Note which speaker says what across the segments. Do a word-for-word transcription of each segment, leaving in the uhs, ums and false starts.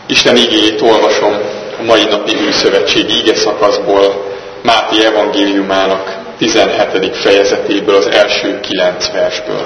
Speaker 1: Isten igéjét olvasom a mai napi újszövetségi ige szakaszból, Máté evangéliumának tizenhetedik fejezetéből, az első kilenc versből.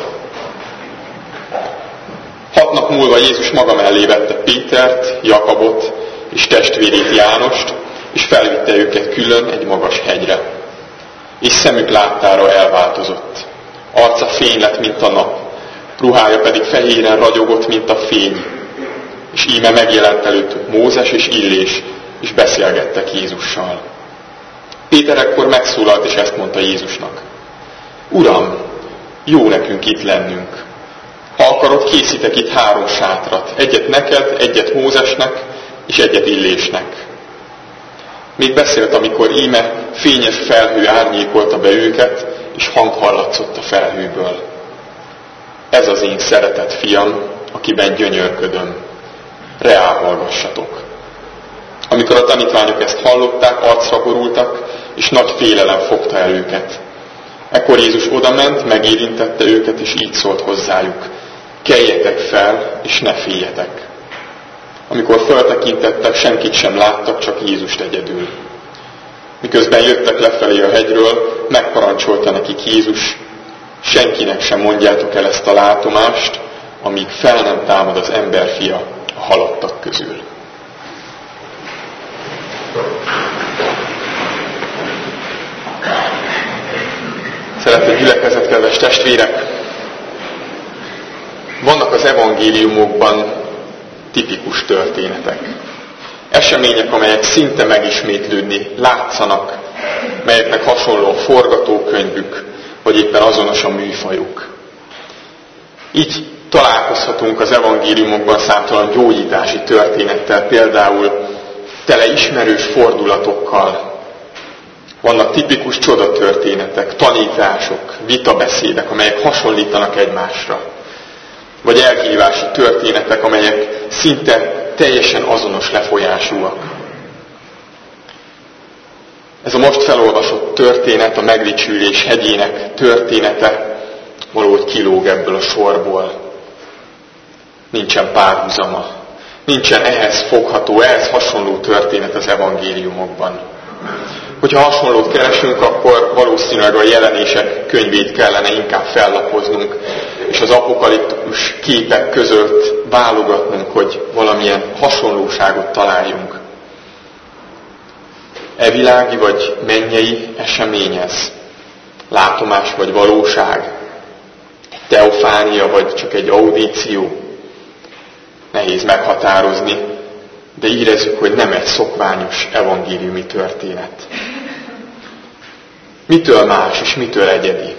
Speaker 1: Hat nap múlva Jézus maga mellé vette Pétert, Jakabot és testvérét Jánost, és felvitte őket külön egy magas hegyre. És szemük láttára elváltozott. Arca fény lett, mint a nap, ruhája pedig fehéren ragyogott, mint a fény. És íme megjelent előttük Mózes és Illés, és beszélgettek Jézussal. Péter ekkor megszólalt, és ezt mondta Jézusnak: Uram, jó nekünk itt lennünk. Ha akarod, készítek itt három sátrat, egyet neked, egyet Mózesnek, és egyet Illésnek. Még beszélt, amikor íme fényes felhő árnyékolta be őket, és hang hallatszott a felhőből: Ez az én szeretett fiam, akiben gyönyörködöm. Reá hallgassatok. Amikor a tanítványok ezt hallották, arcra borultak, és nagy félelem fogta el őket. Ekkor Jézus odament, megérintette őket, és így szólt hozzájuk: Keljetek fel, és ne féljetek. Amikor föltekintettek, senkit sem láttak, csak Jézust egyedül. Miközben jöttek lefelé a hegyről, megparancsolta nekik Jézus: Senkinek sem mondjátok el ezt a látomást, amíg fel nem támad az emberfia a halottak közül. Szeretett gyülekezet, kedves testvérek! Vannak az evangéliumokban tipikus történetek. Események, amelyek szinte megismétlődni látszanak, melyeknek hasonló a forgatókönyvük, vagy éppen azonos a műfajuk. Így találkozhatunk az evangéliumokban számtalan gyógyítási történettel, például tele ismerős fordulatokkal. Vannak tipikus csodatörténetek, tanítások, vitabeszédek, amelyek hasonlítanak egymásra. Vagy elhívási történetek, amelyek szinte teljesen azonos lefolyásúak. Ez a most felolvasott történet, a megdicsülés hegyének története valahogy kilóg ebből a sorból. Nincsen párhuzama, nincsen ehhez fogható, ehhez hasonló történet az evangéliumokban. Hogyha hasonlót keresünk, akkor valószínűleg a jelenések könyvét kellene inkább fellapoznunk, és az apokaliptikus képek között válogatnunk, hogy valamilyen hasonlóságot találjunk. E világi vagy mennyei esemény ez? Látomás vagy valóság? Teofánia vagy csak egy audíció? Nehéz meghatározni, de érezzük, hogy nem egy szokványos evangéliumi történet. Mitől más és mitől egyedi?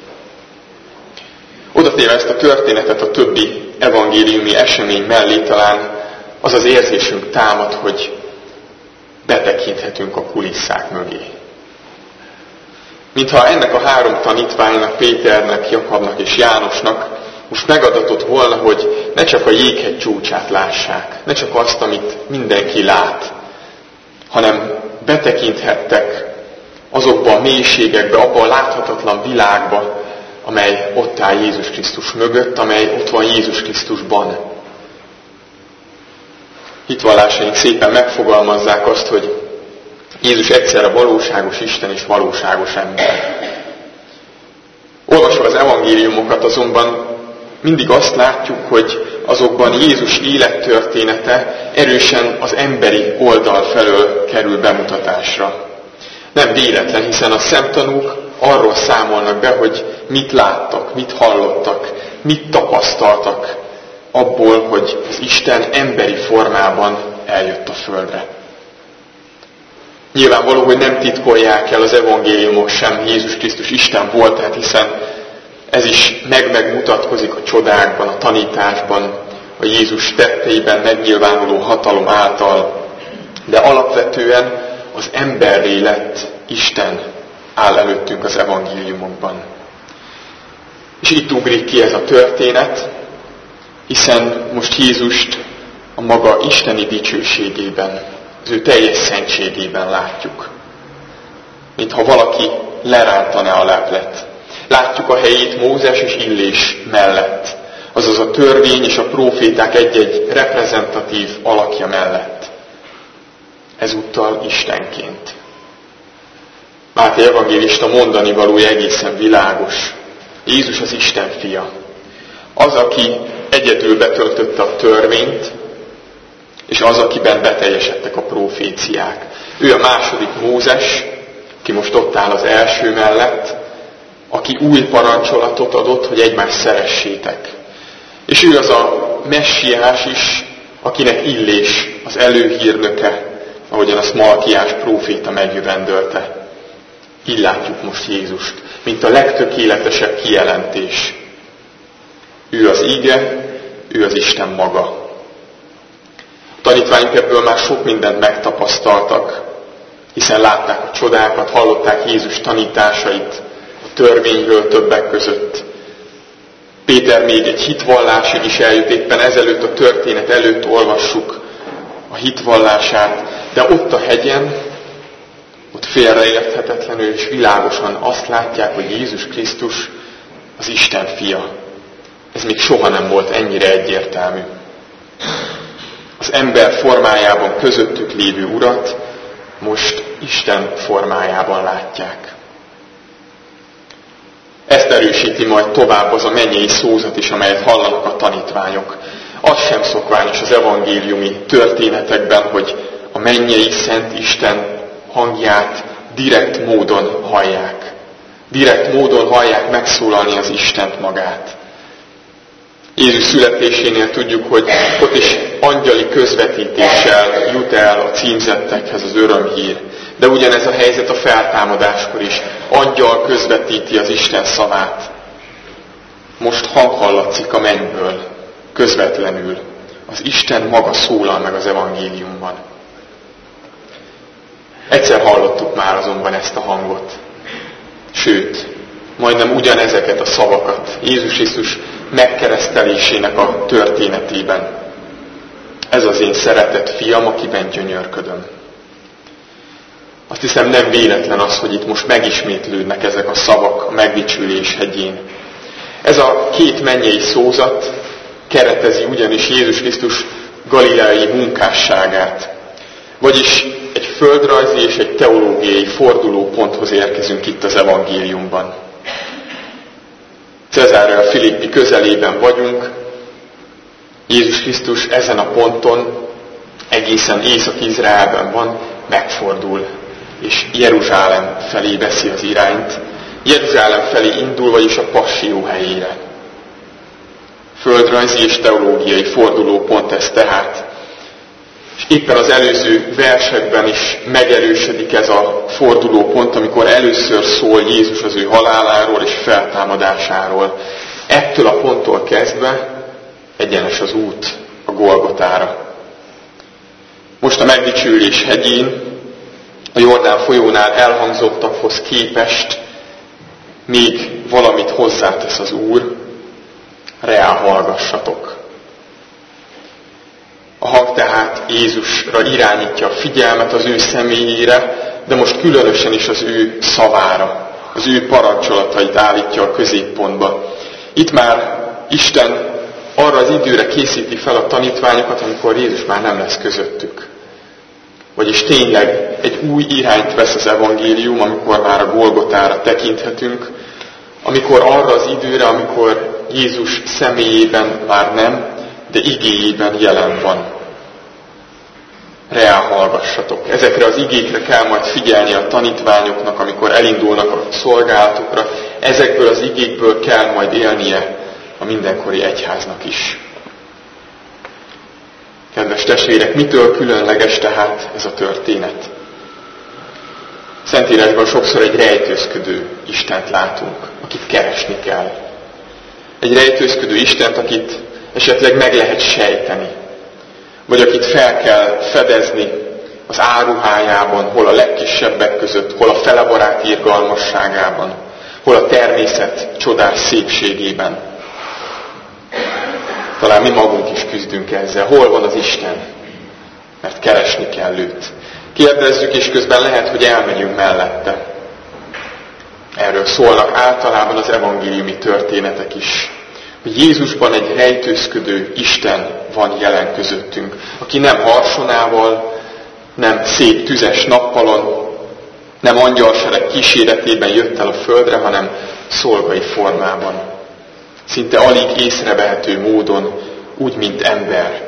Speaker 1: Odatéve ezt a történetet a többi evangéliumi esemény mellé, talán az az érzésünk támad, hogy betekinthetünk a kulisszák mögé. Mintha ennek a három tanítványnak, Péternek, Jakabnak és Jánosnak most megadatott volna, hogy ne csak a jéghegy csúcsát lássák, ne csak azt, amit mindenki lát, hanem betekinthettek azokba a mélységekbe, abba a láthatatlan világba, amely ott áll Jézus Krisztus mögött, amely ott van Jézus Krisztusban. Hitvallásaink szépen megfogalmazzák azt, hogy Jézus egyszerre valóságos Isten és valóságos ember. Olvasva az evangéliumokat azonban mindig azt látjuk, hogy azokban Jézus élettörténete erősen az emberi oldal felől kerül bemutatásra. Nem véletlen, hiszen a szemtanúk arról számolnak be, hogy mit láttak, mit hallottak, mit tapasztaltak abból, hogy az Isten emberi formában eljött a földre. Nyilvánvaló, hogy nem titkolják el az evangéliumok sem Jézus Krisztus Isten voltát, hiszen ez is meg-megmutatkozik a csodákban, a tanításban, a Jézus tetteiben megnyilvánuló hatalom által, de alapvetően az emberré lett Isten áll előttünk az evangéliumokban. És itt ugrik ki ez a történet, hiszen most Jézust a maga isteni dicsőségében, az ő teljes szentségében látjuk. Mintha valaki lerántaná a leplet. Látjuk a helyét Mózes és Illés mellett, azaz a törvény és a próféták egy-egy reprezentatív alakja mellett. Ezúttal Istenként. Máté evangélista mondani valója egészen világos. Jézus az Isten fia. Az, aki egyedül betöltötte a törvényt, és az, akiben beteljesedtek a próféciák. Ő a második Mózes, aki most ott áll az első mellett, aki új parancsolatot adott, hogy egymást szeressétek. És ő az a messiás is, akinek Illés az előhírnöke, ahogyan azt Malkiás próféta megjövendölte. Így látjuk most Jézust, mint a legtökéletesebb kijelentés. Ő az Ige, ő az Isten maga. A tanítványok ebből már sok mindent megtapasztaltak, hiszen látták a csodákat, hallották Jézus tanításait, a törvényről többek között. Péter még egy hitvallásig is eljut, éppen ezelőtt a történet előtt olvassuk a hitvallását, de ott a hegyen, ott félreérthetetlenül és világosan azt látják, hogy Jézus Krisztus az Isten fia. Ez még soha nem volt ennyire egyértelmű. Az ember formájában közöttük lévő Urat most Isten formájában látják. Ezt erősíti majd tovább az a mennyei szózat is, amelyet hallanak a tanítványok. Az sem szokványos az evangéliumi történetekben, hogy a mennyei Szent Isten hangját direkt módon hallják. Direkt módon hallják megszólalni az Istent magát. Jézus születésénél tudjuk, hogy ott is angyali közvetítéssel jut el a címzettekhez az örömhír. De ugyanez a helyzet a feltámadáskor is. Angyal közvetíti az Isten szavát. Most hang hallatszik a mennyből, közvetlenül. Az Isten maga szólal meg az evangéliumban. Egyszer hallottuk már azonban ezt a hangot. Sőt, majdnem ugyanezeket a szavakat Jézus Krisztus megkeresztelésének a történetében. Ez az én szeretett fiam, akiben gyönyörködöm. Azt hiszem, nem véletlen az, hogy itt most megismétlődnek ezek a szavak a megdicsülés hegyén. Ez a két mennyei szózat keretezi ugyanis Jézus Krisztus galileai munkásságát. Vagyis egy földrajzi és egy teológiai fordulóponthoz érkezünk itt az evangéliumban. Cezarea Philippi közelében vagyunk. Jézus Krisztus ezen a ponton, egészen Észak-Izraelben van, megfordul, és Jeruzsálem felé veszi az irányt. Jeruzsálem felé indul, vagyis a Passió helyére. Földrajzi és teológiai fordulópont ez tehát. És éppen az előző versekben is megerősödik ez a fordulópont, amikor először szól Jézus az ő haláláról és feltámadásáról. Ettől a ponttól kezdve egyenes az út a Golgotára. Most a megdicsülés hegyén, a Jordán folyónál elhangzottakhoz képest még valamit hozzátesz az Úr, reá hallgassatok. A hang tehát Jézusra irányítja a figyelmet, az ő személyére, de most különösen is az ő szavára, az ő parancsolatait állítja a középpontba. Itt már Isten arra az időre készíti fel a tanítványokat, amikor Jézus már nem lesz közöttük. Vagyis tényleg egy új irányt vesz az evangélium, amikor már a Golgotára tekinthetünk, amikor arra az időre, amikor Jézus személyében már nem, de igéjében jelen van. Reá hallgassatok. Ezekre az igékre kell majd figyelni a tanítványoknak, amikor elindulnak a szolgálatokra. Ezekből az igékből kell majd élnie a mindenkori egyháznak is. Kedves testvérek, mitől különleges tehát ez a történet? Szentírásban sokszor egy rejtőzködő Istent látunk, akit keresni kell. Egy rejtőzködő Istent, akit esetleg meg lehet sejteni, vagy akit fel kell fedezni az áruhájában, hol a legkisebbek között, hol a felebarát irgalmasságában, hol a természet csodás szépségében. Talán mi magunk is küzdünk ezzel. Hol van az Isten? Mert keresni kell őt. Kérdezzük, és közben lehet, hogy elmegyünk mellette. Erről szólnak általában az evangéliumi történetek is. hogy Jézusban egy rejtőzködő Isten van jelen közöttünk, aki nem harsonával, nem szép tüzes nappalon, nem angyalsereg kíséretében jött el a földre, hanem szolgai formában. Szinte alig észrevehető módon, úgy, mint ember.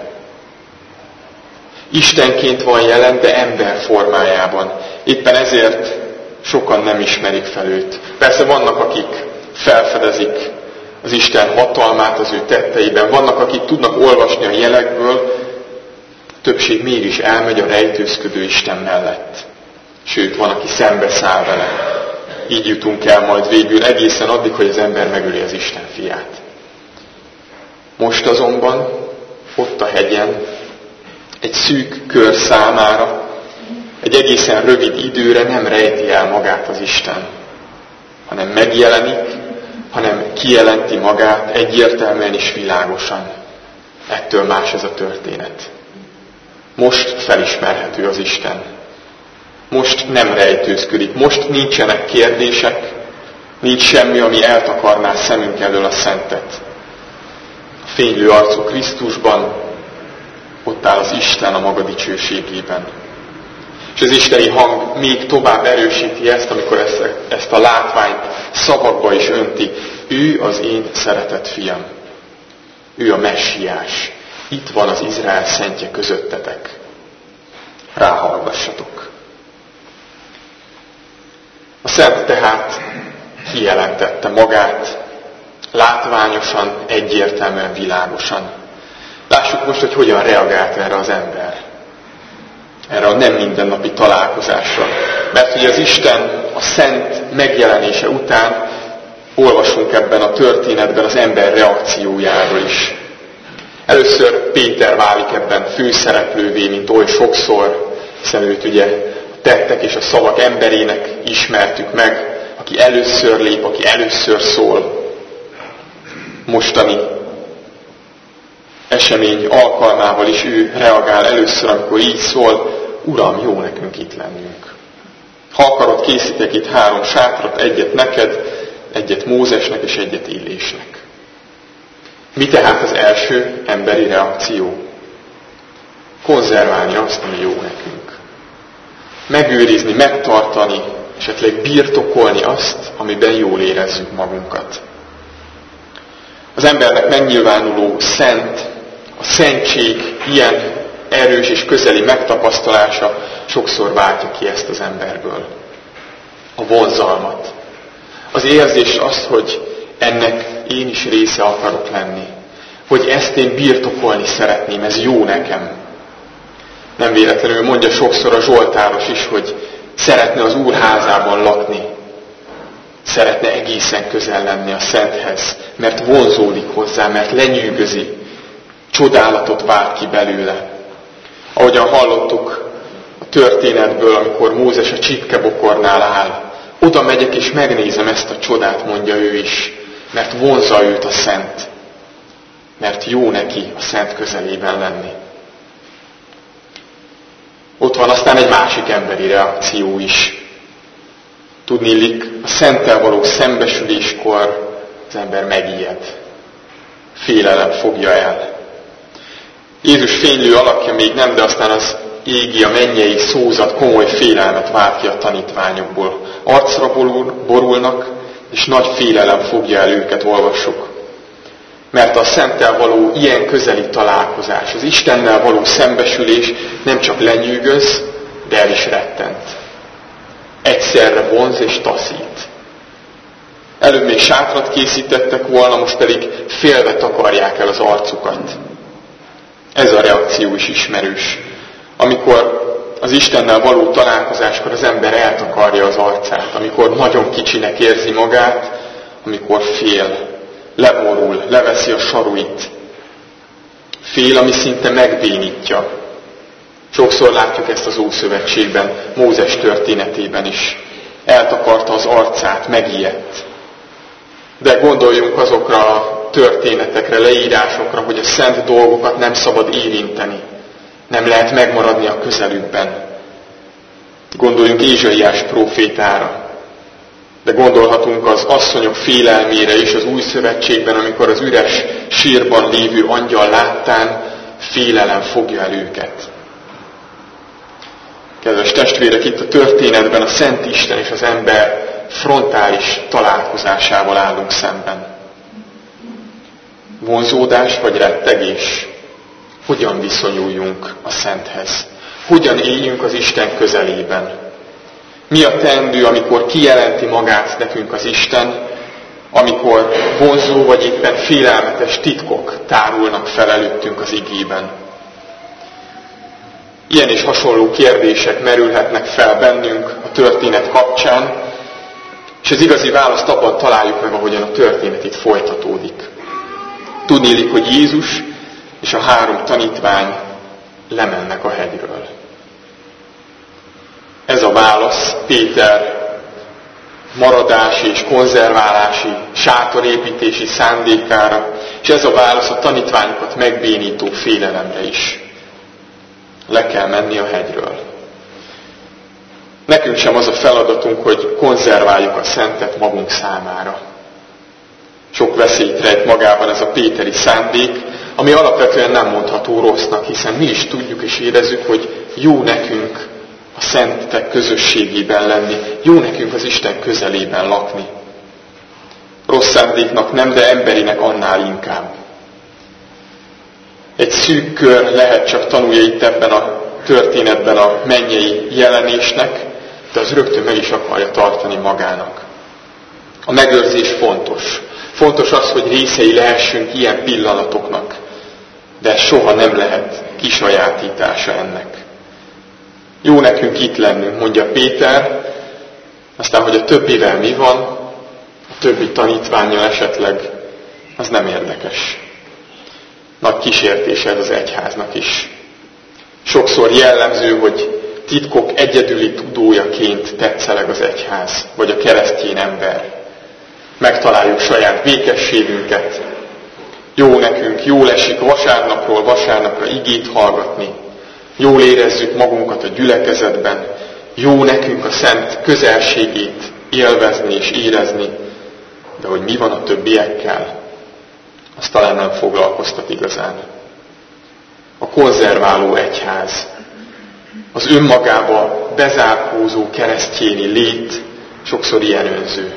Speaker 1: Istenként van jelen, de ember formájában. Éppen ezért sokan nem ismerik fel őt. Persze vannak, akik felfedezik az Isten hatalmát az ő tetteiben, vannak, akik tudnak olvasni a jelekből, a többség mégis elmegy a rejtőzködő Isten mellett. Sőt, van, aki szembeszáll vele. Így jutunk el majd végül egészen addig, hogy az ember megöli az Isten fiát. Most azonban, ott a hegyen, egy szűk kör számára, egy egészen rövid időre nem rejti el magát az Isten, hanem megjelenik, hanem kijelenti magát egyértelműen és világosan. Ettől más ez a történet. Most felismerhető az Isten. Most nem rejtőzködik, most nincsenek kérdések, nincs semmi, ami eltakarná szemünk elől a szentet. A fénylő arcú Krisztusban ott áll az Isten a maga dicsőségében. És az isteni hang még tovább erősíti ezt, amikor ezt, ezt a látványt szavakba is önti. Ő az én szeretett fiam. Ő a messiás. Itt van az Izrael szentje közöttetek. Ráhallgassatok. A Szent tehát kijelentette magát, látványosan, egyértelműen, világosan. Lássuk most, hogy hogyan reagált erre az ember. Erre a nem mindennapi találkozásra. Mert hogy az Isten a Szent megjelenése után olvasunk ebben a történetben az ember reakciójáról is. Először Péter válik ebben főszereplővé, mint oly sokszor, hiszen őt ugye a tettek és a szavak emberének ismertük meg, aki először lép, aki először szól. Mostani esemény alkalmával is ő reagál először, amikor így szól: Uram, jó nekünk itt lennünk. Ha akarod, készítek itt három sátrat, egyet neked, egyet Mózesnek és egyet Illésnek. Mi tehát az első emberi reakció? Konzerválni azt, ami jó nekünk. Megőrizni, megtartani, esetleg birtokolni azt, amiben jól érezzük magunkat. Az embernek megnyilvánuló szent, a szentség ilyen erős és közeli megtapasztalása sokszor váltja ki ezt az emberből. A vonzalmat. Az érzés azt, hogy ennek én is része akarok lenni. Hogy ezt én birtokolni szeretném, ez jó nekem. Nem véletlenül mondja sokszor a zsoltáros is, hogy szeretne az Úr házában lakni. Szeretne egészen közel lenni a Szenthez, mert vonzódik hozzá, mert lenyűgözi, csodálatot vált ki belőle. Ahogyan hallottuk a történetből, amikor Mózes a csipkebokornál áll, oda megyek és megnézem ezt a csodát, mondja ő is, mert vonzza őt a Szent, mert jó neki a Szent közelében lenni. Ott van aztán egy másik emberi reakció is. Tudniillik, a Szenttel való szembesüléskor az ember megijed. Félelem fogja el. Jézus fénylő alakja még nem, de aztán az égi, a mennyei szózat komoly félelmet vált ki a tanítványokból. Arcra borulnak, és nagy félelem fogja el őket, olvassuk. Mert a Szenttel való ilyen közeli találkozás, az Istennel való szembesülés nem csak lenyűgöz, de el is rettent. Egyszerre vonz és taszít. Előbb még sátrat készítettek volna, most pedig félve takarják el az arcukat. Ez a reakció is ismerős. Amikor az Istennel való találkozáskor az ember eltakarja az arcát, amikor nagyon kicsinek érzi magát, amikor fél, leborul, leveszi a saruit. Fél, ami szinte megbénítja. Sokszor látjuk ezt az Ószövetségben, Mózes történetében is. Eltakarta az arcát, megijedt. De gondoljunk azokra a történetekre, leírásokra, hogy a szent dolgokat nem szabad érinteni. Nem lehet megmaradni a közelükben. Gondoljunk Ézsaiás prófétára. De gondolhatunk az asszonyok félelmére is az új szövetségben, amikor az üres sírban lévő angyal láttán félelem fogja el őket. Kedves testvérek, itt a történetben a Szent Isten és az ember frontális találkozásával állunk szemben. Vonzódás vagy rettegés? Hogyan viszonyuljunk a Szenthez? Hogyan éljünk az Isten közelében? Mi a teendő, amikor kijelenti magát nekünk az Isten, amikor vonzó vagy éppen félelmetes titkok tárulnak fel előttünk az igében? Ilyen és hasonló kérdések merülhetnek fel bennünk a történet kapcsán, és az igazi választ abban találjuk meg, ahogyan a történet itt folytatódik. Tudniillik, hogy Jézus és a három tanítvány lemennek a hegyről. Ez a válasz Péter maradási és konzerválási, sátorépítési szándékára, és ez a válasz a tanítványokat megbénító félelemre is. Le kell menni a hegyről. Nekünk sem az a feladatunk, hogy konzerváljuk a Szentet magunk számára. Sok veszélyt rejt magában ez a péteri szándék, ami alapvetően nem mondható rossznak, hiszen mi is tudjuk és érezzük, hogy jó nekünk a szentek közösségében lenni, jó nekünk az Isten közelében lakni. Rossz szándéknak nem, de emberinek annál inkább. Egy szűk kör lehet csak tanulja itt ebben a történetben a mennyei jelenésnek, de az rögtön meg is akarja tartani magának. A megőrzés fontos. Fontos az, hogy részei lehessünk ilyen pillanatoknak, de soha nem lehet kisajátítása ennek. Jó nekünk itt lennünk, mondja Péter, aztán, hogy a többivel mi van, a többi tanítvánnyal esetleg, az nem érdekes. Nagy kísértése ez az egyháznak is. Sokszor jellemző, hogy titkok egyedüli tudójaként tetszeleg az egyház, vagy a keresztény ember. Megtaláljuk saját békességünket. Jó nekünk, jól esik vasárnapról vasárnapra igét hallgatni. Jól érezzük magunkat a gyülekezetben. Jó nekünk a Szent közelségét élvezni és érezni. De hogy mi van a többiekkel, az talán nem foglalkoztat igazán. A konzerváló egyház, az önmagába bezárkózó keresztjéni lét sokszor ilyen önző.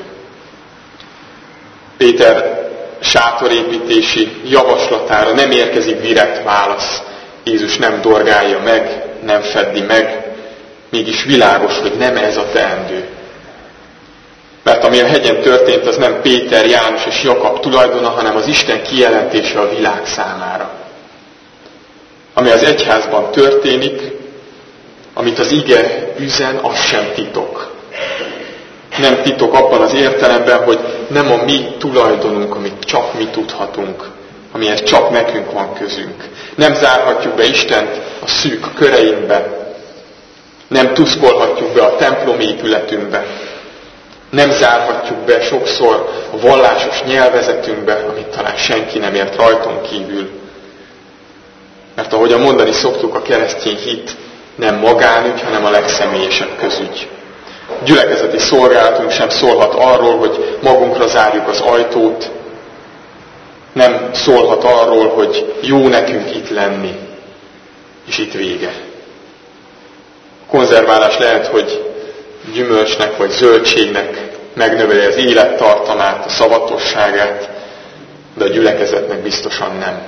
Speaker 1: Péter sátorépítési javaslatára nem érkezik direkt válasz. Jézus nem dorgálja meg, nem feddi meg, mégis világos, hogy nem ez a teendő. Mert ami a hegyen történt, az nem Péter, János és Jakab tulajdona, hanem az Isten kijelentése a világ számára. Ami az egyházban történik, amit az ige üzen, az sem titok. Nem titok abban az értelemben, hogy nem a mi tulajdonunk, amit csak mi tudhatunk, amihez csak nekünk van közünk. Nem zárhatjuk be Istent a szűk köreinkbe. Nem tuszkolhatjuk be a templomi épületünkbe. Nem zárhatjuk be sokszor a vallásos nyelvezetünkbe, amit talán senki nem ért rajton kívül. Mert ahogyan mondani szoktuk, a keresztény hit nem magánügy, hanem a legszemélyesebb közügy. Gyülekezeti szolgálatunk sem szólhat arról, hogy magunkra zárjuk az ajtót, nem szólhat arról, hogy jó nekünk itt lenni, és itt vége. A konzerválás lehet, hogy gyümölcsnek vagy zöldségnek megnöveli az élettartamát, a szavatosságát, de a gyülekezetnek biztosan nem.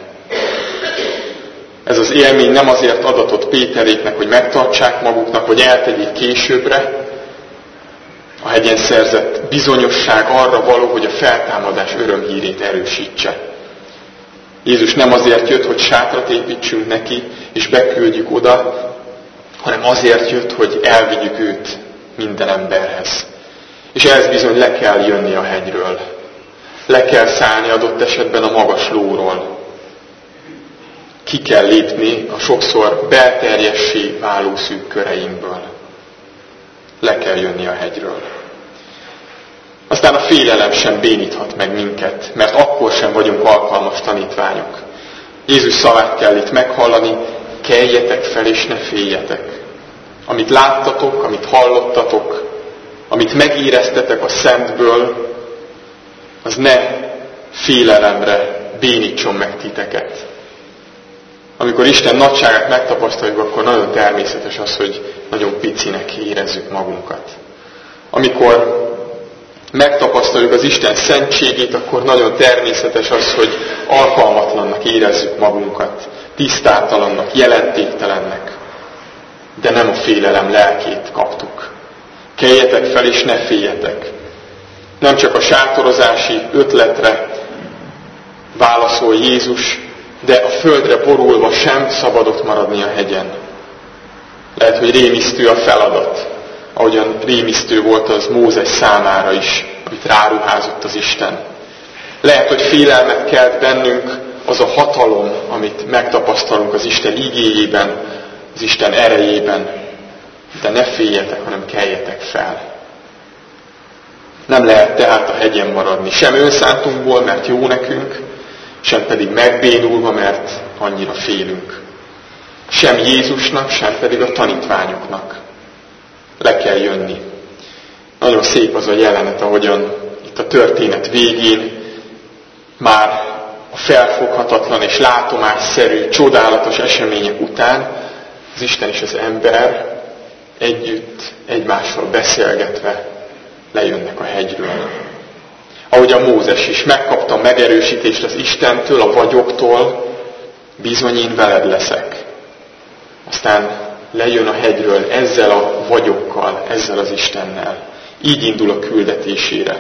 Speaker 1: Ez az élmény nem azért adatott Péteréknek, hogy megtartsák maguknak, vagy eltegyék későbbre. A hegyen szerzett bizonyosság arra való, hogy a feltámadás örömhírét erősítse. Jézus nem azért jött, hogy sátrat építsünk neki, és beküldjük oda, hanem azért jött, hogy elvigyük őt minden emberhez. És ehhez bizony le kell jönni a hegyről. Le kell szállni adott esetben a magas lóról. Ki kell lépni a sokszor belterjessé váló szűk köreinkből. Le kell jönni a hegyről. Aztán a félelem sem béníthat meg minket, mert akkor sem vagyunk alkalmas tanítványok. Jézus szavát kell itt meghallani, keljetek fel és ne féljetek. Amit láttatok, amit hallottatok, amit megéreztetek a Szentből, az ne félelemre bénítson meg titeket. Amikor Isten nagyságát megtapasztaljuk, akkor nagyon természetes az, hogy nagyon picinek érezzük magunkat. Amikor megtapasztaljuk az Isten szentségét, akkor nagyon természetes az, hogy alkalmatlannak érezzük magunkat, tisztátalannak, jelentéktelennek. De nem a félelem lelkét kaptuk. Keljetek fel és ne féljetek. Nem csak a sátorozási ötletre válaszol Jézus, de a földre borulva sem szabadott maradni a hegyen. Lehet, hogy rémisztő a feladat, ahogyan rémisztő volt az Mózes számára is, amit ráruházott az Isten. Lehet, hogy félelmet kelt bennünk az a hatalom, amit megtapasztalunk az Isten igéjében, az Isten erejében, de ne féljetek, hanem keljetek fel. Nem lehet tehát a hegyen maradni, sem önszántunkból, mert jó nekünk, sem pedig megbénulva, mert annyira félünk. Sem Jézusnak, sem pedig a tanítványoknak. Le kell jönni. Nagyon szép az a jelenet, ahogyan itt a történet végén már a felfoghatatlan és látomásszerű, csodálatos események után az Isten és az ember együtt, egymással beszélgetve lejönnek a hegyről. Ahogy a Mózes is megkapta megerősítést az Istentől, a vagyoktól, bizony én veled leszek. Aztán lejön a hegyről ezzel a vagyokkal, ezzel az Istennel. Így indul a küldetésére.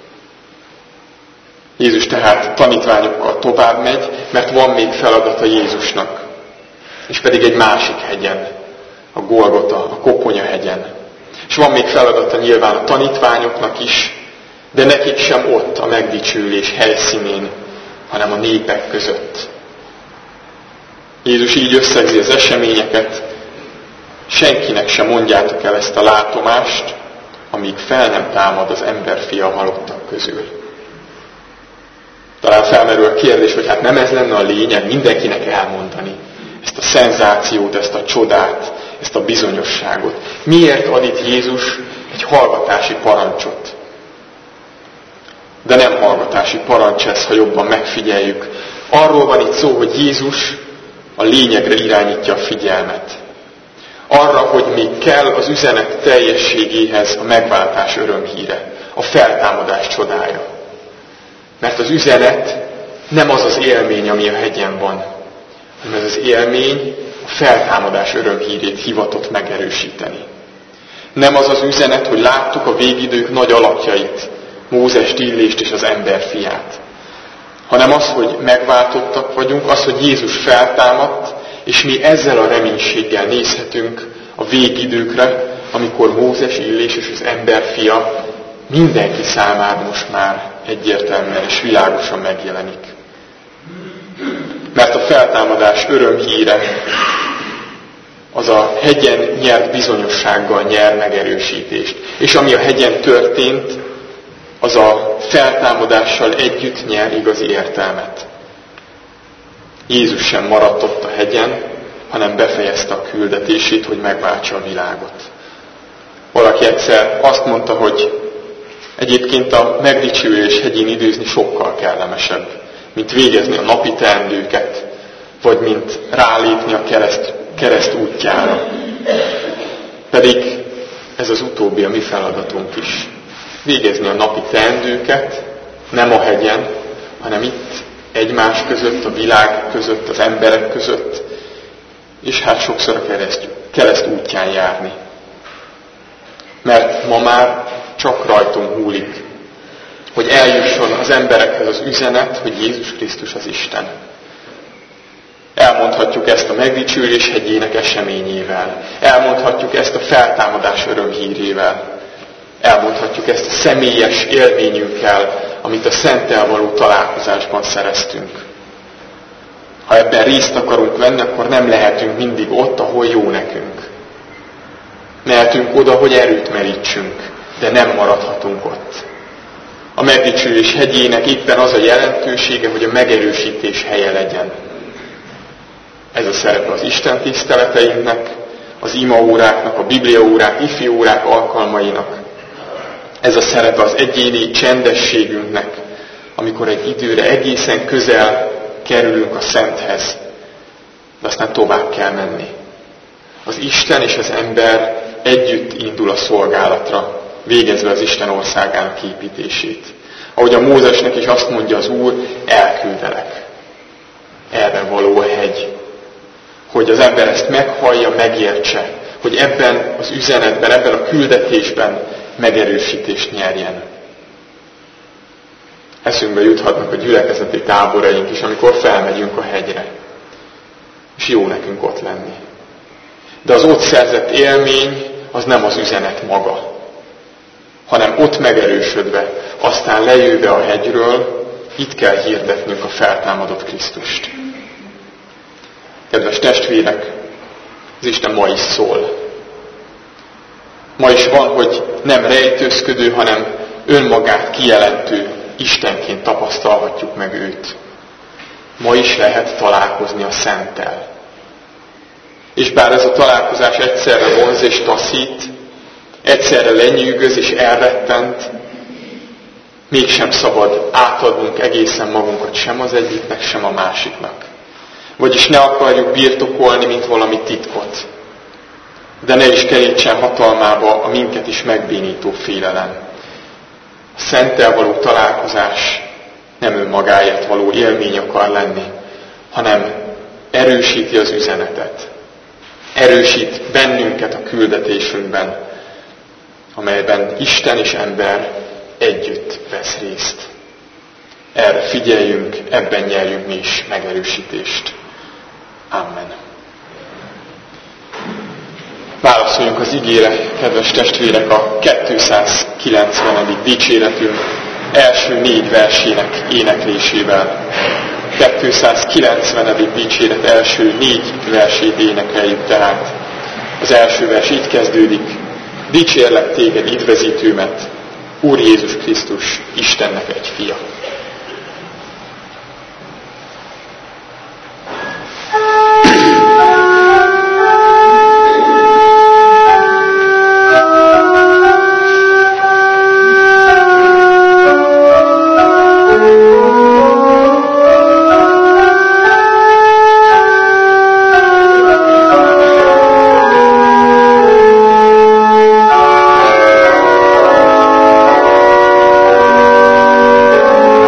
Speaker 1: Jézus tehát tanítványokkal tovább megy, mert van még feladata Jézusnak. És pedig egy másik hegyen, a Golgota, a Koponya hegyen. És van még feladata nyilván a tanítványoknak is, de nekik sem ott a megdicsülés helyszínén, hanem a népek között. Jézus így összegzi az eseményeket, senkinek sem mondjátok el ezt a látomást, amíg fel nem támad az emberfia a halottak közül. Talán felmerül a kérdés, hogy hát nem ez lenne a lényeg, mindenkinek elmondani ezt a szenzációt, ezt a csodát, ezt a bizonyosságot. Miért ad itt Jézus egy hallgatási parancsot? De nem hallgatási parancs ez, ha jobban megfigyeljük. Arról van itt szó, hogy Jézus a lényegre irányítja a figyelmet. Arra, hogy még kell az üzenet teljességéhez a megváltás örömhíre, a feltámadás csodája. Mert az üzenet nem az az élmény, ami a hegyen van, hanem ez az élmény a feltámadás örömhírét hivatott megerősíteni. Nem az az üzenet, hogy láttuk a végidők nagy alakjait, Mózest, Illést és az emberfiát, hanem az, hogy megváltottak vagyunk, az, hogy Jézus feltámadt, és mi ezzel a reménységgel nézhetünk a végidőkre, amikor Mózes, Illés és az emberfia mindenki számára most már egyértelműen és világosan megjelenik. Mert a feltámadás örömhíre az a hegyen nyert bizonyossággal nyer megerősítést. És ami a hegyen történt, az a feltámadással együtt nyer igazi értelmet. Jézus sem maradt ott a hegyen, hanem befejezte a küldetését, hogy megváltsa a világot. Valaki egyszer azt mondta, hogy egyébként a megdicsülés hegyén időzni sokkal kellemesebb, mint végezni a napi teendőket, vagy mint rálépni a kereszt, kereszt útjára. Pedig ez az utóbbi a mi feladatunk is. Végezni a napi teendőket, nem a hegyen, hanem itt egymás között, a világ között, az emberek között, és hát sokszor a kereszt, kereszt útján járni. Mert ma már csak rajtunk múlik, hogy eljusson az emberekhez az üzenet, hogy Jézus Krisztus az Isten. Elmondhatjuk ezt a megdicsülés hegyének eseményével. Elmondhatjuk ezt a feltámadás örömhírével. Elmondhatjuk ezt a személyes élményünkkel, amit a Szenttel való találkozásban szereztünk. Ha ebben részt akarunk venni, akkor nem lehetünk mindig ott, ahol jó nekünk. Mehetünk oda, hogy erőt merítsünk, de nem maradhatunk ott. A megdicsülés hegyének éppen az a jelentősége, hogy a megerősítés helye legyen. Ez a szerepe az Isten tiszteleteinknek, az imaóráknak, a bibliaórák, ifi órák alkalmainak, Ez a szerepe az egyéni csendességünknek, amikor egy időre egészen közel kerülünk a Szenthez, de aztán tovább kell menni. Az Isten és az ember együtt indul a szolgálatra, végezve az Isten országának építését. Ahogy a Mózesnek is azt mondja az Úr, elküldelek. Erre való a hegy. Hogy az ember ezt meghallja, megértse, hogy ebben az üzenetben, ebben a küldetésben megerősítést nyerjen. Eszünkbe juthatnak a gyülekezeti táboraink is, amikor felmegyünk a hegyre. És jó nekünk ott lenni. De az ott szerzett élmény az nem az üzenet maga, hanem ott megerősödve, aztán lejöve a hegyről, itt kell hirdetnünk a feltámadott Krisztust. Kedves testvérek, az Isten ma is szól. Ma is van, hogy nem rejtőzködő, hanem önmagát kijelentő Istenként tapasztalhatjuk meg őt. Ma is lehet találkozni a Szenttel. És bár ez a találkozás egyszerre vonz és taszít, egyszerre lenyűgöz és elrettent, mégsem szabad átadnunk egészen magunkat sem az egyiknek, sem a másiknak. Vagyis ne akarjuk birtokolni, mint valami titkot. De ne is kerítsen hatalmába a minket is megbénító félelem. A Szenttel való találkozás nem önmagáért való élmény akar lenni, hanem erősíti az üzenetet. Erősít bennünket a küldetésünkben, amelyben Isten és ember együtt vesz részt. Erre figyeljünk, ebben nyerjünk mi is megerősítést. Amen. Válaszoljunk az igére, kedves testvérek, a kétszázkilencvenedik dicséretünk első négy versének éneklésével. kétszázkilencvenedik dicséret első négy versét énekeljük tehát. Az első vers így kezdődik: dicsérlek téged, idvezítőmet, Úr Jézus Krisztus, Istennek egy fia.
Speaker 2: Oh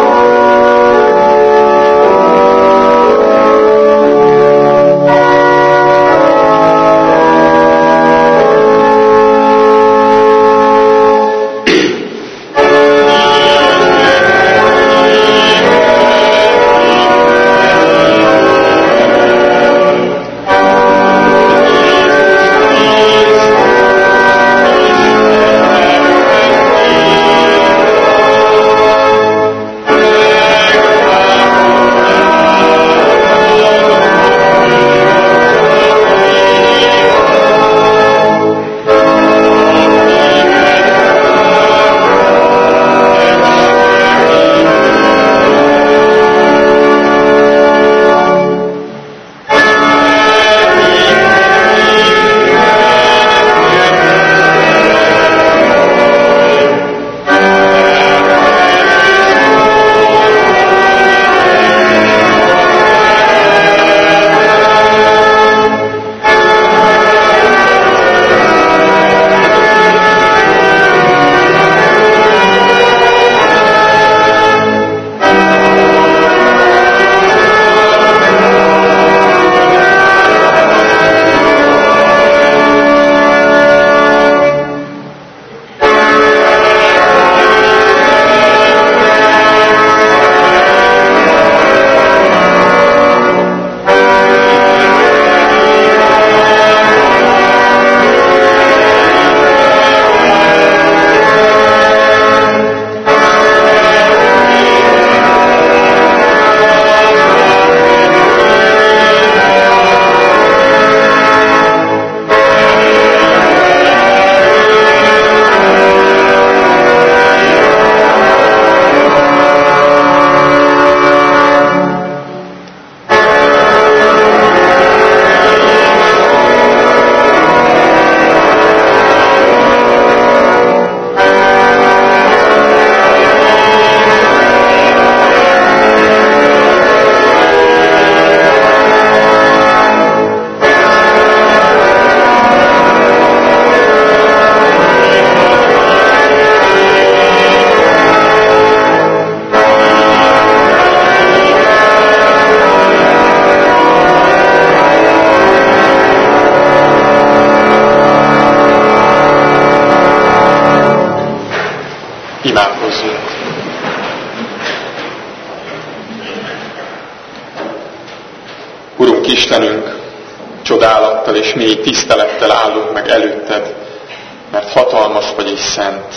Speaker 1: tisztelettel állunk meg előtted, mert hatalmas vagy és szent.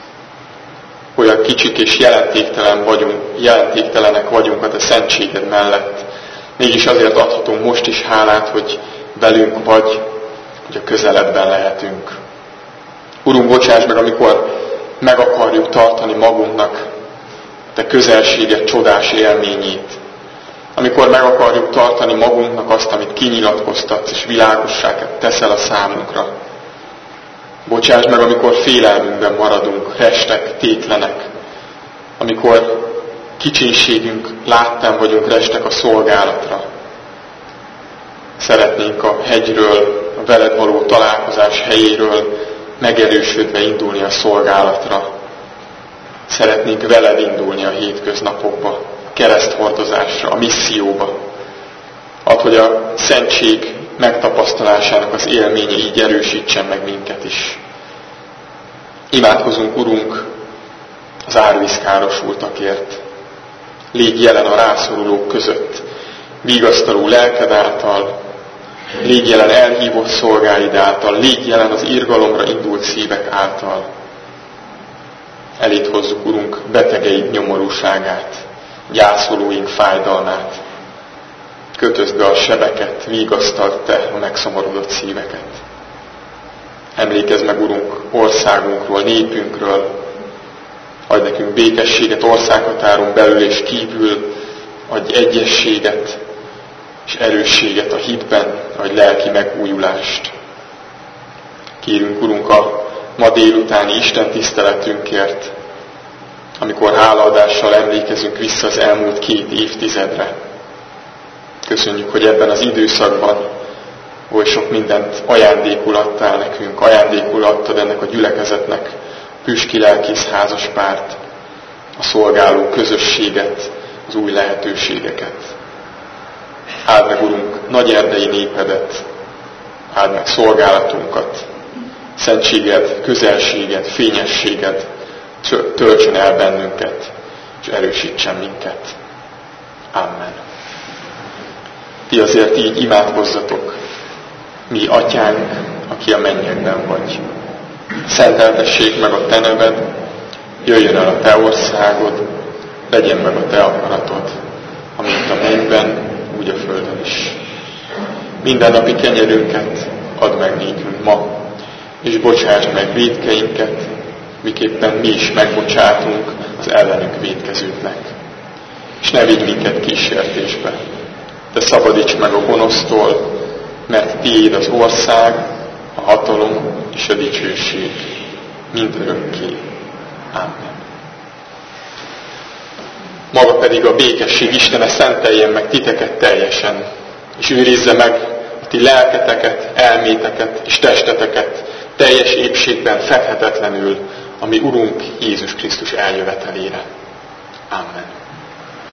Speaker 1: Olyan kicsik és jelentéktelen vagyunk, jelentéktelenek vagyunk a te szentséged mellett. Mégis azért adhatunk most is hálát, hogy velünk vagy, hogy a közeledben lehetünk. Urunk, bocsáss meg, amikor meg akarjuk tartani magunknak te közelséget csodás élményét. Amikor meg akarjuk tartani magunknak azt, amit kinyilatkoztatsz, és világossá teszel a számunkra. Bocsáss meg, amikor félelmünkben maradunk, restek, tétlenek. Amikor kicsinségünk láttán vagyunk, restek a szolgálatra. Szeretnénk a hegyről, a veled való találkozás helyéről megerősödve indulni a szolgálatra. Szeretnénk veled indulni a hétköznapokba, a kereszthordozásra, a misszióba. Add, hogy a szentség megtapasztalásának az élménye így erősítsen meg minket is. Imádkozunk, Urunk, az árvízkárosultakért. Légy jelen a rászorulók között, vigasztaló lelked által, légy jelen elhívott szolgáid által, légy jelen az irgalomra indult szívek által. Eléd hozzuk, Urunk, betegeink nyomorúságát, gyászolóink fájdalmát. Kötözd be a sebeket, vigasztald te a megszomorodott szíveket. Emlékezz meg, Urunk, országunkról, népünkről. Adj nekünk békességet országhatáron belül és kívül. Adj egyességet és erősséget a hitben, adj lelki megújulást. Kérünk, Urunk, a ma délutáni Isten tiszteletünkért, amikor hálaadással emlékezünk vissza az elmúlt két évtizedre. Köszönjük, hogy ebben az időszakban oly sok mindent ajándékul adtál nekünk, ajándékul adtad ennek a gyülekezetnek, püspöki lelkész házaspárt, a szolgáló közösséget, az új lehetőségeket. Áld meg, Urunk, nagy erdei népedet, áld meg szolgálatunkat, szentséged, közelséged, fényességed töltsön el bennünket, és erősítsen minket. Amen. Ti azért így imádkozzatok, mi atyánk, aki a mennyekben vagy. Szenteltessék meg a te neved, jöjjön el a te országod, legyen meg a te akaratod, amint a mennyben, úgy a földön is. Minden napi kenyerünket add meg nékünk ma, és bocsáss meg vétkeinket, miképpen mi is megbocsátunk az ellenünk vétkezőknek. És ne vigy minket kísértésbe, de szabadíts meg a gonosztól, mert tiéd az ország, a hatalom és a dicsőség mindörökké. Amen. Maga pedig a békesség Istene szenteljen meg titeket teljesen, és őrizze meg a ti lelketeket, elméteket és testeteket teljes épségben fedhetetlenül, ami Urunk Jézus Krisztus eljövetelére. Amen.